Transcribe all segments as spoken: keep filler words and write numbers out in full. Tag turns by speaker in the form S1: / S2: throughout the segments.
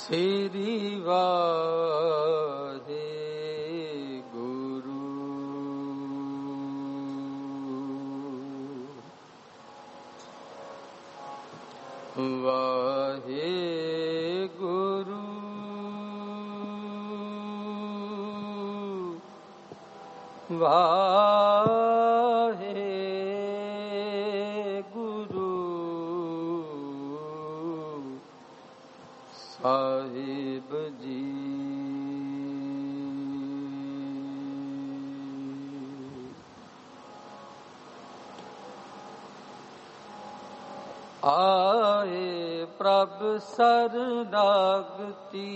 S1: ਸ੍ਰੀ ਵਾਹਿਗੁਰੂ। ਵਾਹਿਗੁਰੂ ਵਾਹਿਗੁਰੂ ਸਾਹਿਬ ਜੀ। ਆਏ ਪ੍ਰਭ ਸਰਨਾਗਤੀ,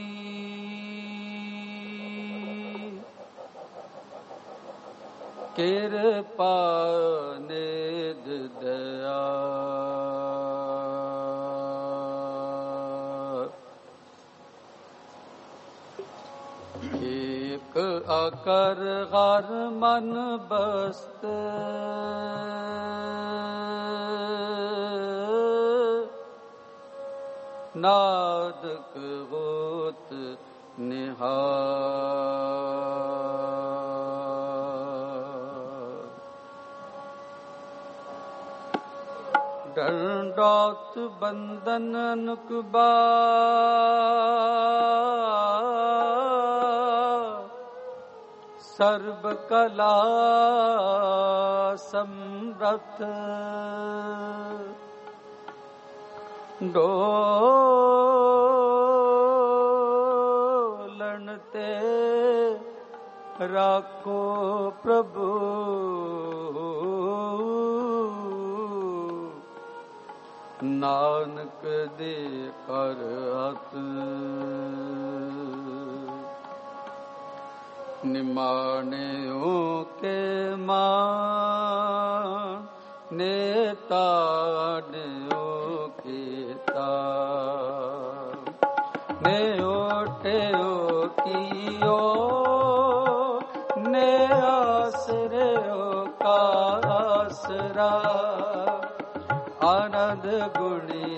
S1: ਕਿਰਪਾ ਨਿਧ ਦਇਆ। ਏਕ ਆਕਰ ਹਰ ਮਨ ਬਸਤ, ਨਾਦਕ ਹੋਤ ਨਿਹਾਲ। ਡੰਡੌਤ ਬੰਦਨ ਅਨੁਕਬਾ, ਸਰਬ ਕਲਾ ਸਮਰਥ। ਡੋਲਣ ਤੇ ਰਾਖੋ ਪ੍ਰਭੂ, ਨਾਨਕ ਦੇ ਕਰ ਹੱਥ। ਨਿਮਾਣਿਓ ਕੇ ਮਾਨ, ਨੇਤਾਣਿਓ ਕੀਤਾ। ਨੇ ਓਟਿਓ ਕੀਓ, ਨੇ ਆਸਰਿਓ ਕਾ ਆਸਰਾ। ਆਨੰਦ ਗੁਣੀ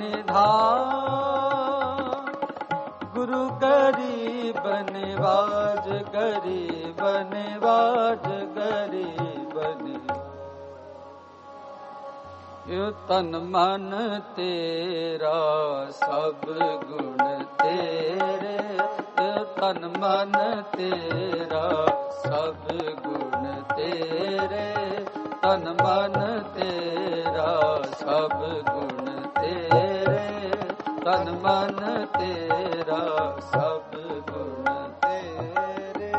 S1: ਨਿਧਾਨ, ਗੁਰੂ ਗਰੀਬ ਨਿਵਾਜ, ਗਰੀਬ ਨਿਵਾਜ, ਗਰੀਬ ਨਿਵਾਜ। ਇਹ ਤਨ ਮਨ ਤੇਰਾ ਸਭ ਗੁਣ ਤੇਰੇ, ਇਹ ਤਨ ਮਨ ਤੇਰਾ ਸਭ ਗੁਣ ਤੇਰੇ। ਤਨ ਮਨ ਤੇਰਾ ਸਭ ਗੁਣ ਤੇਰੇ, ਤਨ ਮਨ ਤੇਰਾ ਸਭ ਗੁਣ ਤੇਰੇ।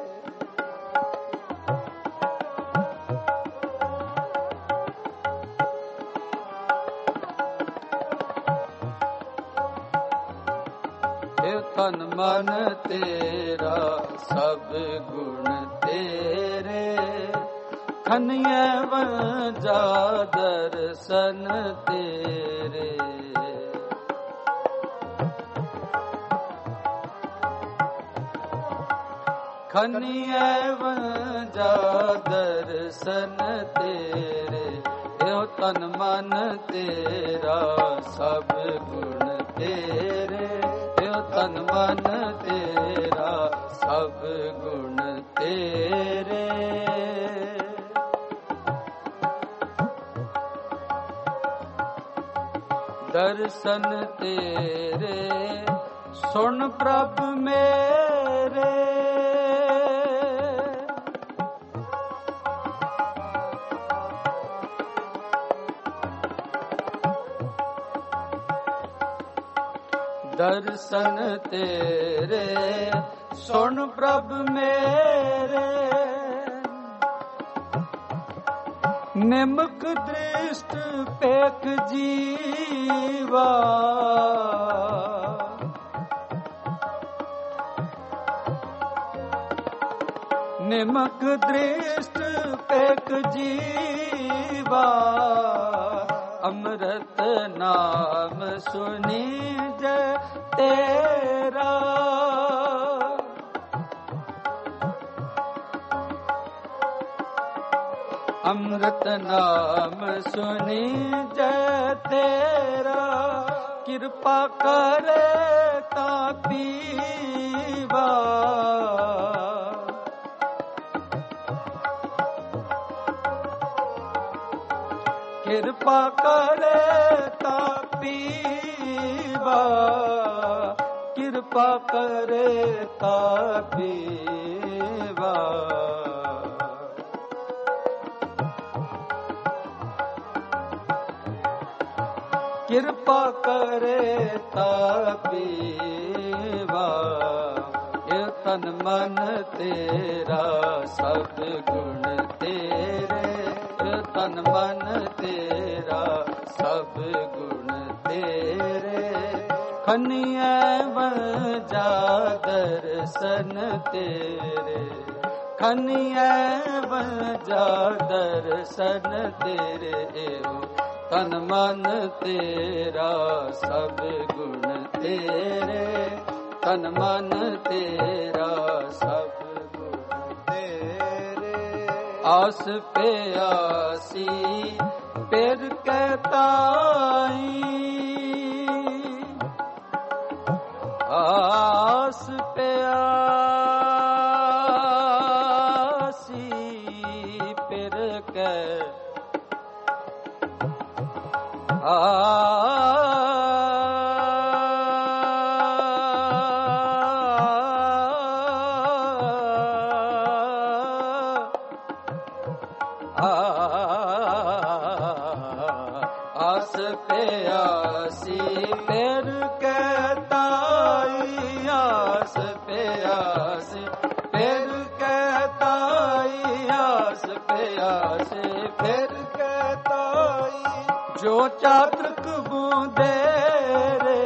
S1: ਇਹ ਤਨ ਮਨ ਤੇਰਾ ਸਭ ਗੁਣ ਤੇਰੇ। ਖੰਨੀਏ ਵੰਜਾ ਦਰਸ਼ਨ ਤੇਰੇ, ਖੰਨੀਏ ਵੰਜਾ ਦਰਸ਼ਨ ਤੇਰੇ। ਇਹੋ ਤਨ ਮਨ ਤੇਰਾ ਸਭ ਗੁਣ ਤੇਰੇ, ਇਹੋ ਤਨ ਮਨ ਤੇਰਾ ਸਭ ਗੁਣ ਤੇਰੇ। ਦਰਸ਼ਨ ਤੇਰੇ ਸੁਣ ਪ੍ਰਭ ਮੇਰੇ, ਦਰਸ਼ਨ ਤੇਰੇ ਸੁਣ ਪ੍ਰਭ ਮੇਰੇ। ਨਿਮਕ ਦ੍ਰਿਸ਼ਟ ਪੇਖ ਜੀਵਾ, ਨਿਮਕ ਦ੍ਰਿਸ਼ਟ ਪੇਖ ਜੀਵਾ। ਅੰਮ੍ਰਿਤ ਨਾਮ ਸੁਣੀ ਜੈ ਤੇਰਾ, ਅੰਮ੍ਰਿਤ ਨਾਮ ਸੁਣੀ ਜੈ ਤੇਰਾ। किरपा करे ता पीवा, किरपा करे ता पीवा, किरपा करे ता पीवा। किरपा करे ता पीवा, ये तन मन तेरा सब गुण तेरे, ये तन मन तेरा सब गुण तेरे। खनिया बजा दर्शन तेरे, खनिया बजा दर्शन तेरे। एहो तन मन तेरा सब गुण तेरे, तन मन तेरा सब गुण तेरे। आस पे आसी पेर कहताई, आस पे आसी पेर कह आस पे आसी फिर कहताई, आस पे आसी फिर कहताई, आस पे आसी फिर कहताई। जो चातक बूंदे रे,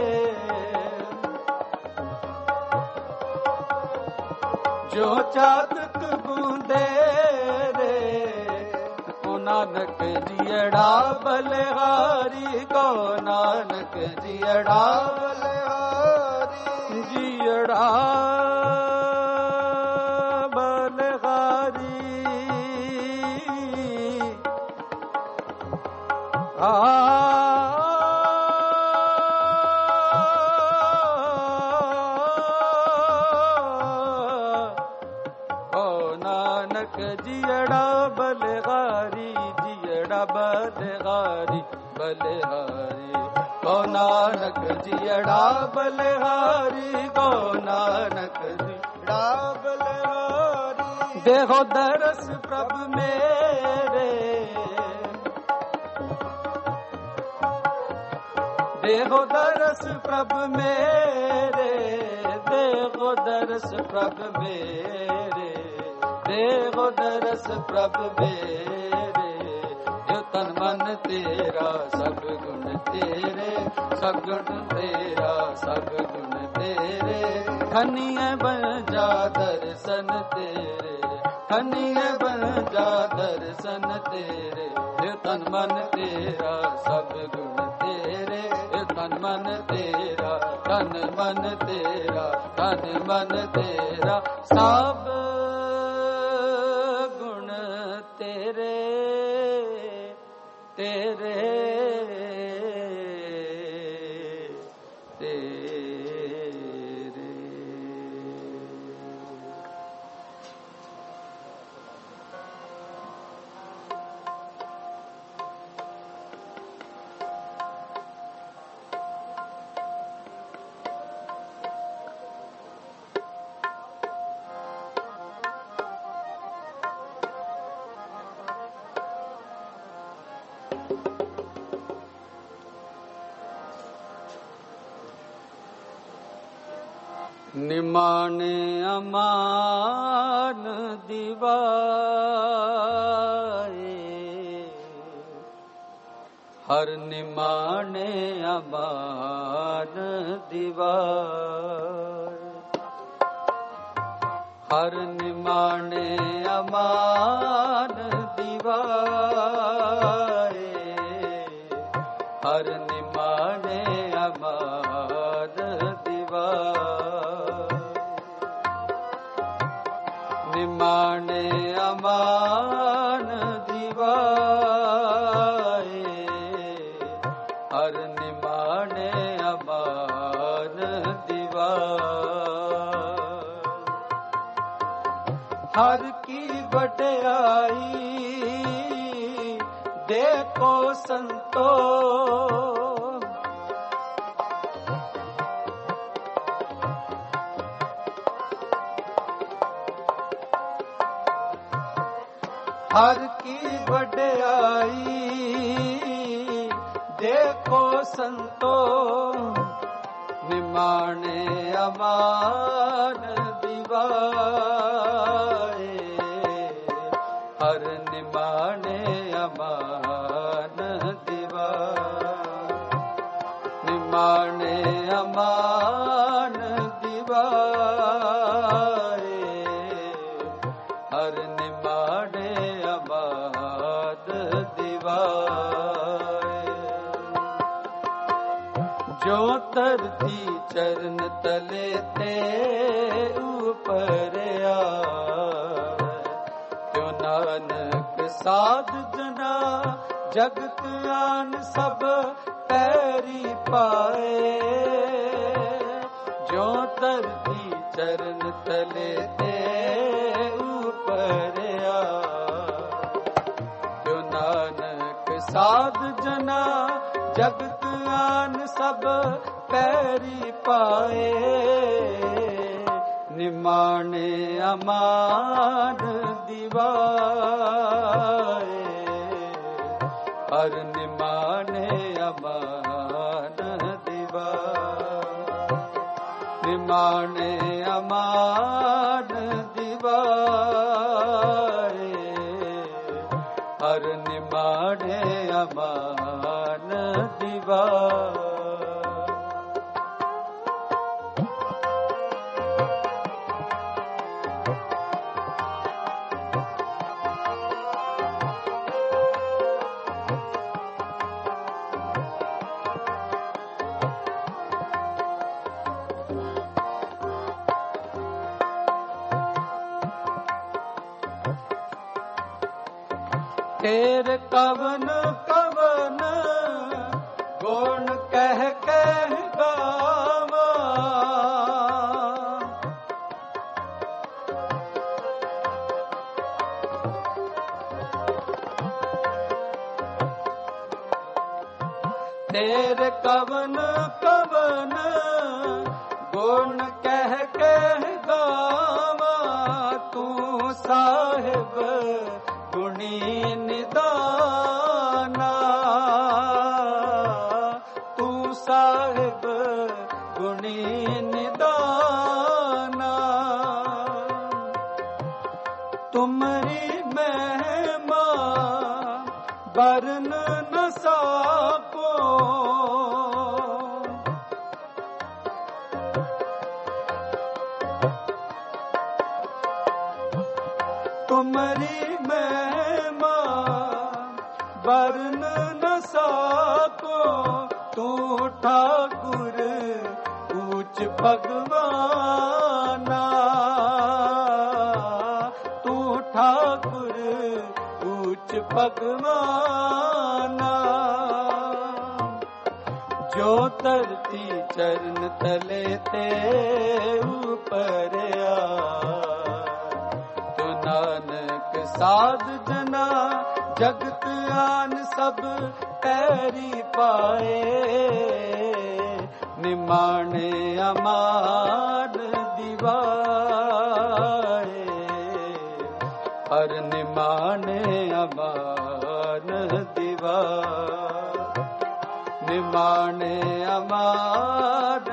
S1: जो चातक बूंदे रे, को नानक जियड़ा बलिहारी, को नानक जियड़ा बलिहारी, जियड़ा बलिहारी। आ नानक जियड़ा बलिहारी, जियड़ा बलिहारी, बलिहारी। को नानक जियड़ा बलिहारी, को नानक जियड़ा बलिहारी। देखो दरस प्रभ मेरे, देखो दरस प्रभ मेरे, देखो दरस प्रभ मेरे, देखो दरस प्रभ मेरे। जो तन मन तेरा सब गुण तेरे, सब गुण तेरा सब गुण तेरे। खनिया बजा दर्शन तेरे, खनिया बजा दर्शन तेरे। जो तन मन तेरा सब गुण तेरे, तन मन तेरा, तन मन तेरा, तन मन तेरा सब गुण तेरे, तेरे तेरे। निमाने अमान दिवाए, हर निमाने अमान दिवाए, हर निमाने अमान दिवाए, हर निमाने अमान दिवाए। निमाने अमान दिवाए, हर निमाने हर की वड्याई देखो संतो, हर की वड्याई देखो संतो, निमाणे अमान दिवाए, हर निमाणे अमान दिवाए, निमाणे अमान दिवाए, हर निमाणे अमान दिवाए। जो तरती चरण तले ते ऊपर आवे, क्यों नानक साध जना जगत आन सब पैरी पाए। जो तरती चरण तले ते ऊपर आवे, क्यों नानक साध जना जगत आन सब पैरी पाए। निमाणे अमान दिवाए, हर निमाणे अमान दिवाए, निमाणे अमान दिवाए, हर निमाणे अमान दिवाए। तेर कवन कवन गुण कह कह गावा, तेर कवन कवन गुण कह कह गावा, तू साहिब गुणी निदाना, तू साहिब गुणी निदाना, तुम्हारी महिमा बरन न साको, तुम्हारी महिमा बरन न साको, तू ठाकुर ऊंच भगवाना, तू ठाकुर ऊंच भगवाना। जो तरती चरण तले ते ऊपर आए, तो नानक साध जना जगत आन सब पैरी पाए। निमाणे अमान दिवाए, हर निमाणे अमान दिवाए, निमाणे अमान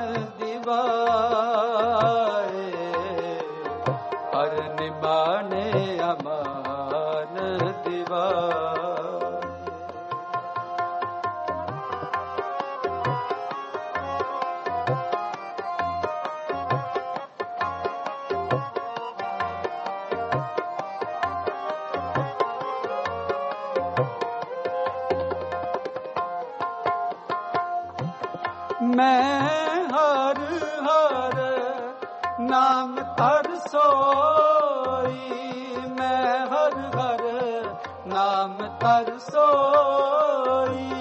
S1: दिवाए, हर निमाणे अमान दिवाए। मैं हर हर नाम हर सोई, मैं हर हर नाम हर सोई,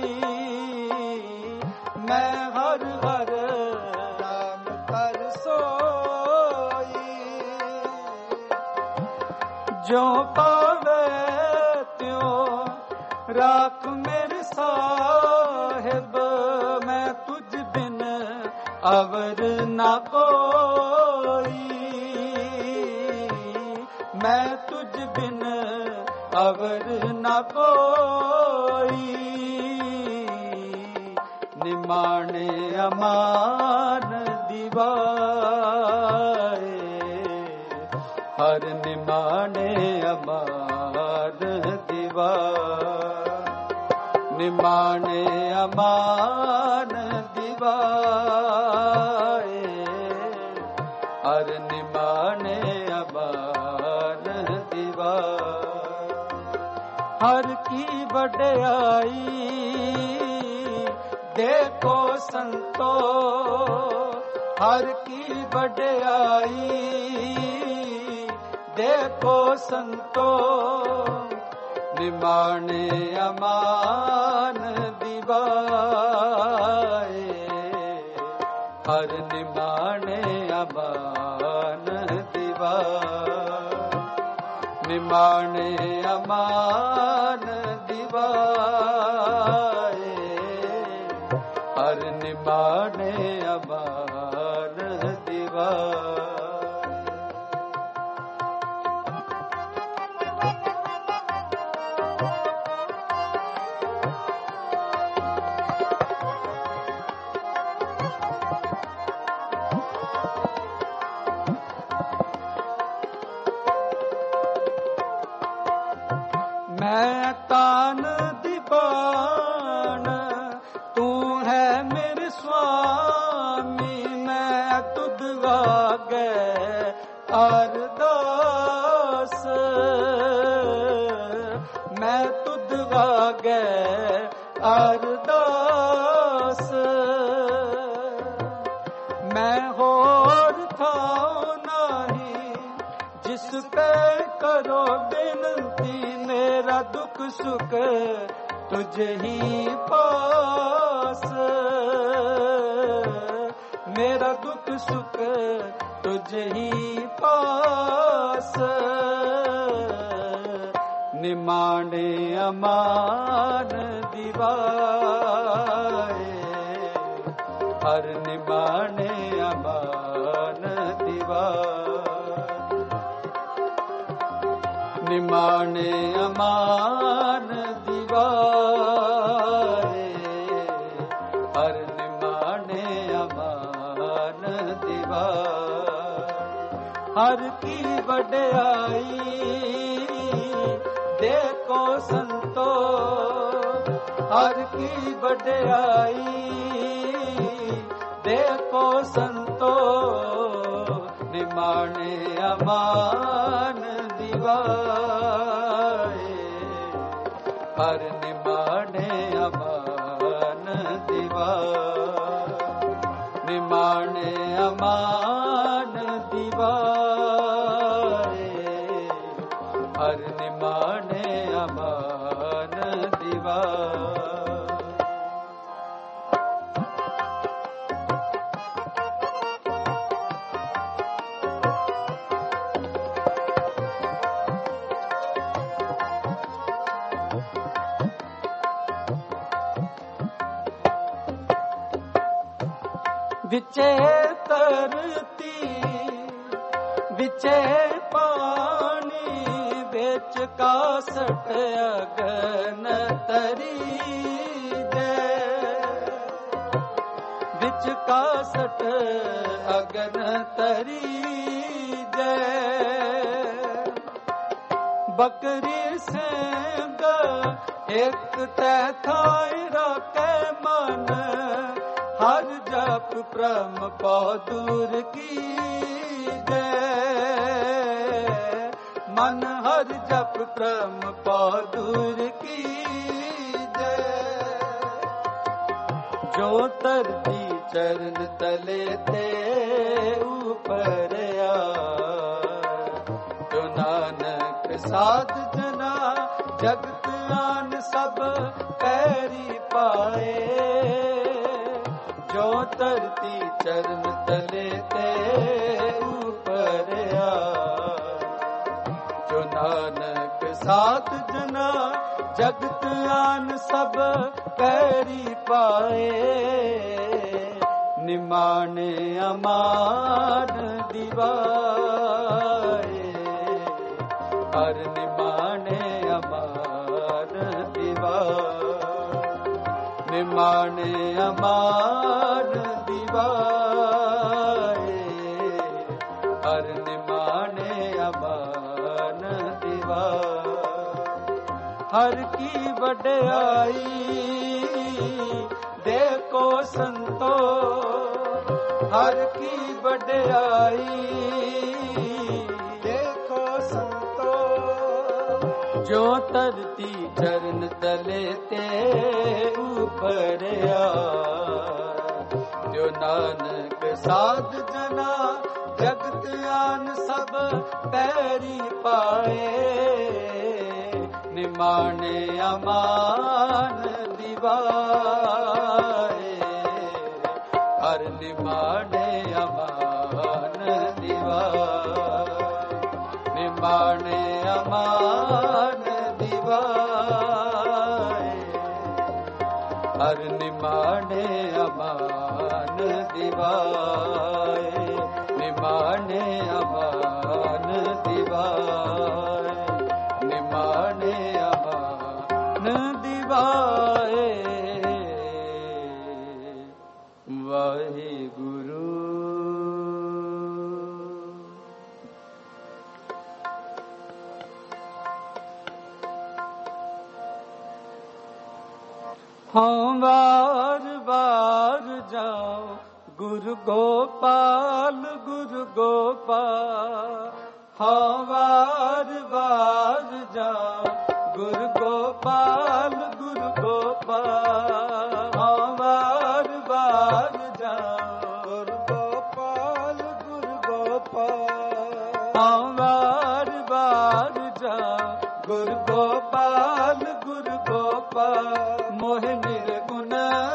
S1: मैं हर हर नाम हर सोई, ਜੋ ਪਾਵੇ ਤਿਉ ਰਾਖ ਮੇਰੇ ਸਾਹਿਬ, ਮੈਂ ਤੁਝ ਬਿਨ ਅਵਰ ਨਾ ਕੋਈ, ਮੈਂ ਤੁਝ ਬਿਨ ਅਵਰ ਨਾ ਕੋਈ। ਨਿਮਾਣੇ ਅਮਾਨ ਦਿਵਾਏ, ਹਰ ਨਿਮਾਣੇ ਅਮਾਨ ਦਿਵਾਏ, ਨਿਮਾਣੇ ਅਮਾਨ ਦਿਵਾਏ, ਹਰ ਨਿਮਾਣੇ ਅਮਾਨ ਦਿਵਾਏ। ਹਰ ਕੀ ਵਡਿਆਈ ਦੇਖੋ ਸੰਤੋ, ਹਰ ਕੀ ਵਡਿਆਈ ਦੇਖੋ ਸੰਤੋ, ਨਿਮਾਣੇ ਅਮਾਨ ਦਿਵਾਏ, ਹਰ ਨਿਮਾਣੇ ਅਮਾਨ ਦਿਵਾਏ, ਨਿਮਾਣੇ ਅਮਾਨ ਦਿਵਾਏ, ਹਰ ਨਿਮਾਣੇ ਅਮਾਨ ਦਿਵਾਏ। ਮੈਂ ਤਾਨ ਦੀ ਬਾਣ, ਤੂੰ ਹੈ ਮੇਰੇ ਸੁਆਮੀ, ਮੈਂ ਤੁਧ ਵਾਗੇ ਅਰਦਾਸ, ਮੈਂ ਤੁਧ ਵਾਗੇ ਅਰਦਾਸ। ਮੈਂ ਹੋਰ ਥਾਉ ਨਹੀਂ ਜਿਸ ਪੈ ਕਰੋ ਬੇਨਤੀ, ਮੇਰਾ ਦੁੱਖ ਸੁਖ ਤੁਝੇ ਹੀ ਪਾਸ, ਮੇਰਾ ਦੁੱਖ ਸੁਖ ਤੁਝੇ ਹੀ ਪਾਸ। ਨਿਮਾਣੇ ਅਮਾਨ ਦਿਵਾਏ, ਹਰ ਨਿਮਾਣੇ ਅਮਾਨ ਦਿਵਾਏ, ਨਿਮਾਣੇ ਅਮਾਨ ਦਿਵਾਏ, ਹਰ ਨਿਮਾਣੇ ਅਮਾਨ ਦਿਵਾਏ। ਹਰ ਕੀ ਵਡਿਆਈ ਦੇਖੋ ਸੰਤੋ, ਹਰ ਕੀ ਵਡਿਆਈ ਦੇਖੋ ਸੰਤੋ, ਨਿਮਾਣੇ ਅਮਾਨ ਦਿਵਾਏ, ਹਰ ਨਿਮਾਣੇ ਅਮਾਨ ਦਿਵਾਏ, ਨਿਮਾਣੇ ਅਮਾਨ ਦਿਵਾਏ, ਹਰ ਨਿਮਾਣੇ ਅਮਾਨ ਦਿਵਾਏ। ਵਿਚੇ ਧਰਤੀ ਵਿਚੇ ਪਾਣੀ, ਵਿੱਚ ਕਾਸਟ ਅਗਨ ਤਰੀ ਦੇ, ਵਿੱਚ ਕਾਸਟ ਅਗਨ ਤਰੀ ਦੇ। ਬਕਰੀ ਸਿੰਘ ਇੱਕ ਤੈ ਥਾਇ ਰਾਖੇ ਮਨ, ਹਰ ਜਪ ਪ੍ਰਮ ਪਉ ਦੂਰ ਕੀ ਜੈ, ਮਨ ਹਰ ਜਪ ਪ੍ਰਮ ਪਉ ਦੂਰ ਕੀ ਜੈ। ਜੋ ਧਰਤੀ ਚਰਨ ਤਲੇ ਤੇ ਉਪਰਿਆ, ਜੋ ਨਾਨਕ ਸਾਧ ਜਨਾ ਜਗਤ ਆਨ ਸਭ ਪੈਰੀ ਪਾਏ। ਜੋ ਧਰਤੀ ਚਰਨ ਤਲੇ ਤੇ ਉਪਰਿਆ, ਜੋ ਨਾਨਕ साथ जना जगत आन सब कैरी पाए निमाने अमान दिवाए हर निमाने अमान दिवाए निमाने अमान दिवाए हर निमाने अमान दिवाए हर की वड्याई देखो संतो हर की वड्याई देखो संतो जो तरती चरण तले ते ऊपर आ जो नानक साध जना जगत आन सब पैरी पाए निमाने अमान दिवाए हर निमाने अमान दिवाए निमाने अमान दिवाए हर निमाने अमान दिवाए निमाने अमान दिवाए निमाने अमान दिवाए वाहिगुरु हाँ बार बार जाओ गुरु गोपाल गुरु गोपाल हाँ बार बार जाओ गुरु गोपाल गुरु गोपाल हाँ बार बार जाओ गुरु गोपाल गुरु गोपाल हाँ बार बार जाओ गुरु गोपाल गुरु गोपाल मोह निर्गुण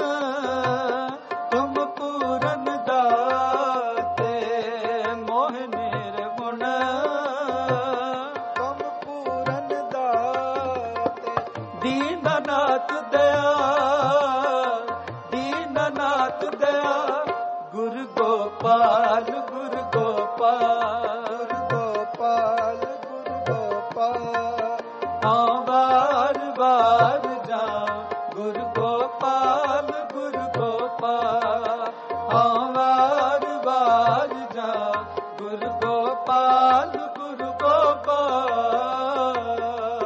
S1: तुम पूरन दाते मोह निर्गुण तुम पूरन दाते दीननाथ दया दीननाथ दया गुरु गोपाल गुरु गोपाल गोपाल गुरु गोपाल हाँ बार बार जाओ गुरु गोपाल गुरु गोपाल हाँ बार बार जाओ गुरु गोपाल गुरु गोपाल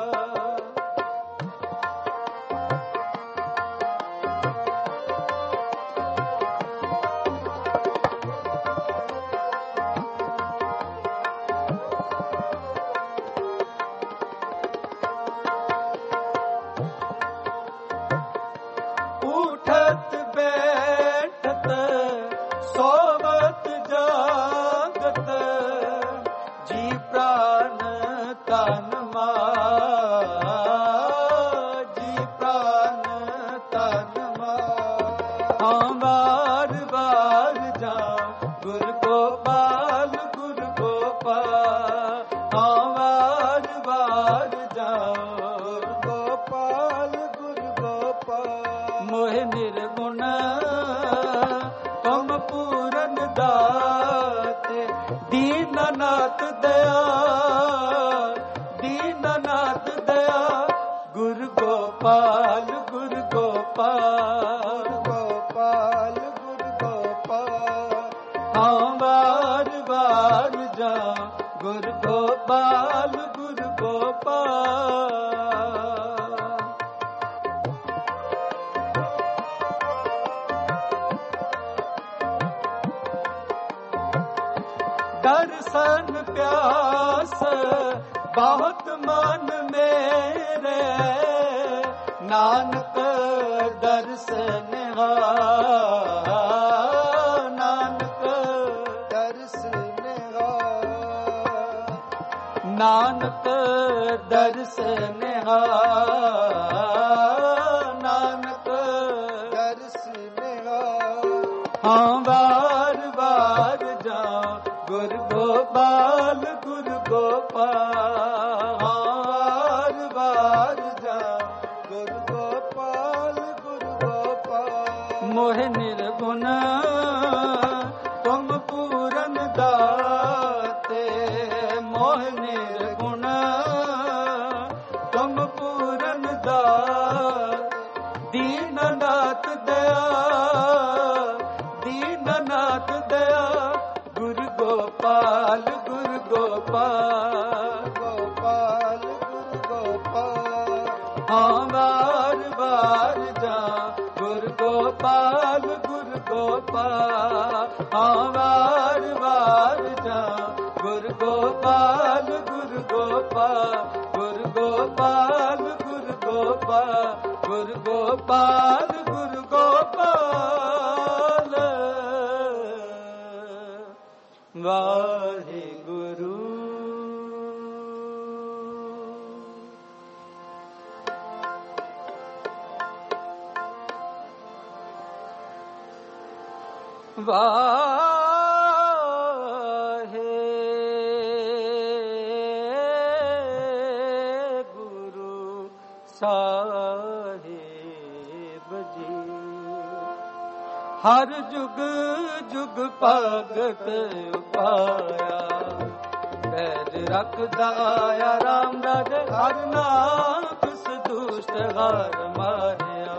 S1: उठत बैठत सोवत जागत जी प्राण तन मान जी प्राण तन मान हाँ बार बार जाओ गुरु गोपाल गुरु गोपाल हाँ बार बार जाओ गुरु गोपाल गुरु गोपाल मोह निर्गुण तुम पूरन दाते दीननाथ दया दीननाथ दया गुरु गोपाल गुरु गोपाल गोपाल गुरु गोपाल हाँ बार बार जाओ गुरु गोपाल गुरु गोपाल दर्शन प्यास बहुत मन मेरे नानक दर्शन नानक दर्शन नानक दर्शन नानक दर्शन हाँ बार बार जाओ गुरु गोपाल गुरु गोपाल हाँ बार मोहि निर्गुण तुम पूरन दाते। मोहि निर्गुण तुम पूरन दाते। दीननाथ दया दीननाथ दया गुरु गोपाल गुरु गोपाल गोपाल गुरु गोपाल। हाँ बार बार जा गुरु गोपाल गुरु गोपाल। हाँ बार बार जा गुरु गोपाल गुरु गोपाल। गुरु गोपाल गुरु गोपाल गुरु गोपाल गुरु गोपाल। वाहे गुरु। वाहे गुरु साहिब जी। हर जुग जुग भगत उपाया। पैर रखदा आया राम राजे हर नाथ दुष्ट हार मारिया।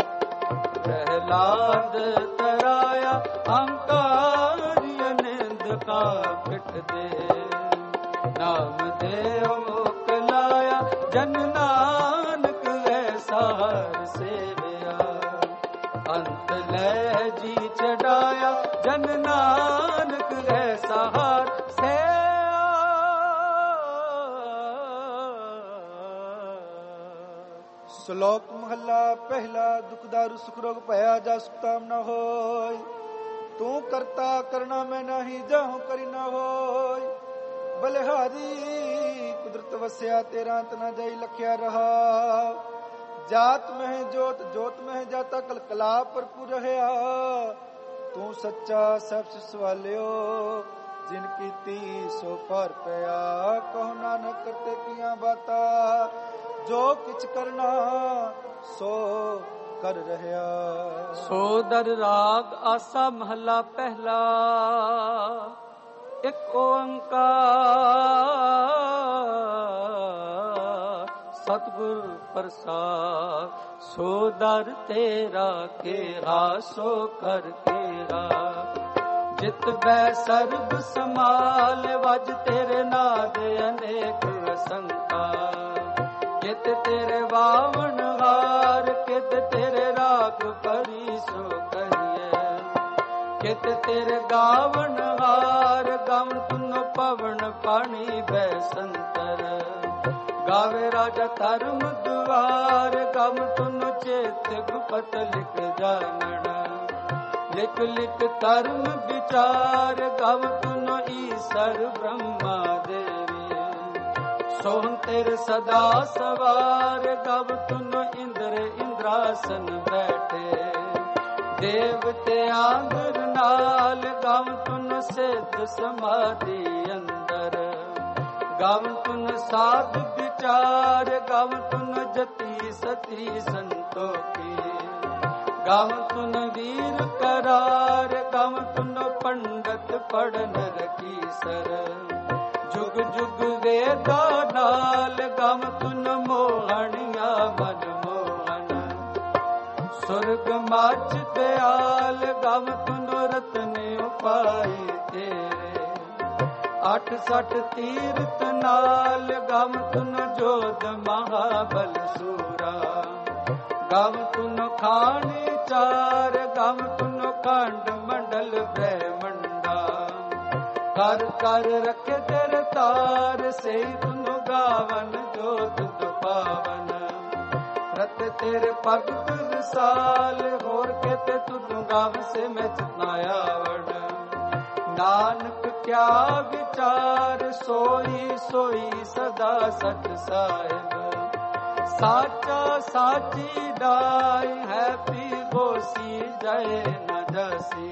S1: प्रहलाद तराया अहंकारिय निंद का पिट दे। नाम देव मोकलाया जन नानक ऐसा हर सेवया। अंत लय जी चढ़ाया जन नानक ऐसा हर सेवया।
S2: श्लोक महला पहला। दुखदारु सुख रोग भया जा सुखताम न होय। तू करता करना मैं नहीं जाहूं करी न होय। बलिहारी कुदरत वस्या तेरा अंत न जाई लखिया रहा। जात में है जोत जोत में है जाता कलकला भरपूर रहा। तू सच्चा सब सवालियो जिनकी ती सो पर पया। कहो नानक करते किया बाता जो किछ करना सो कर रहा।
S1: सोदर राग आसा महला पहला। एक ओंकार सतगुर प्रसाद। सोदर तेरा केरा सो कर केरा। जित बै सर्ब समाल वज तेरे नाद अनेक असंका। कित तेरे वावन हार कित तेरे राग परी सो कहिए। कित तेरे गावन हार गम तुन पवन पानी बैसंतर। गावे राजा धर्म दुआर गम तुन चेत गुपत लिख जानन। लिख लिख धर्म विचार गम तुन ईसर ब्रह्मा देवी। सोहन तेरे सदा सवार गव तुन इंद्र इंद्रासन बैठे। देवते आंगर नाल गव तुन सिद्ध समाधि अंदर। गव तुन साध विचार गव तुन जति सती संतोखी। गव तुन वीर करार गव तुन पंडित पढ़न रखी सर। जुग जुग वेदा नाल गम तुन मोहनिया मन मोहन। सुरग माच दयाल गम तुन रतन उपाई तेरे। अठ सठ तीर्थ नाल गम तुन जोध महाबल सूरा। गम तुन खानी चार गम तुन खंड मंडल ब्रह्मंडा। कर कर रखे तेरे तार से तुन गावन जो तुद पावन। रत तेरे भगत रसाल होर के ते तुद गाव से मैं चितनायावण। नानक क्या विचार सोई सोई सदा सत साहिब। साचा साची डाई है पी गोसी जय न जसी।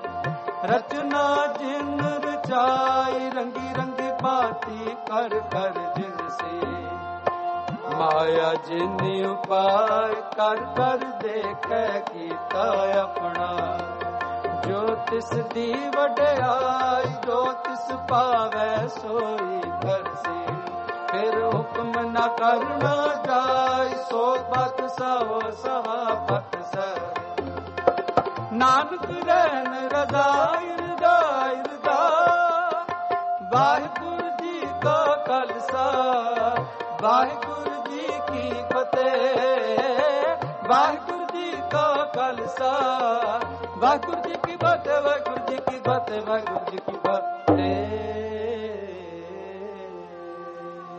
S1: रचना जिन रचाई रंगी रंगी बाती कर कर जिनसे। ਮਾਇਆ ਜਿਨਿ ਉਪਾਇ ਕਰ ਕਰ ਦੇਖੈ ਕੀਤਾ ਆਪਣਾ। ਜੋ ਤਿਸ ਦੀ ਵਡਿਆਈ ਜੋ ਤਿਸ ਪਾਵੈ ਸੋਈ ਕਰਸੀ। ਫਿਰ ਹੁਕਮ ਨਾ ਕਰਨਾ ਜਾਇ ਸੋ ਪਤ ਸੋ ਸਹਾਪਤ ਸਹਿ। ਨਾਨਕ ਰਹਿਣ ਰਜ਼ਾਇ ਰਜ਼ਾਇ ਰਜ਼ਾ। ਵਾਹਿਗੁਰੂ ਜੀ ਕਾ ਖਾਲਸਾ ਵਾਹਿਗੁਰੂ ਜੀ ਕੀ ਫਤਿਹ। ਵਾਹਿਗੁਰੂ ਜੀ ਕਾ ਖਾਲਸਾ ਵਾਹਿਗੁਰੂ ਜੀ ਕੀ ਫਤਿਹ। ਵਾਹਿਗੁਰੂ ਜੀ ਕੀ ਫਤਿਹ। ਵਾਹਿਗੁਰੂ ਜੀ ਕੀ ਫਤਿਹ।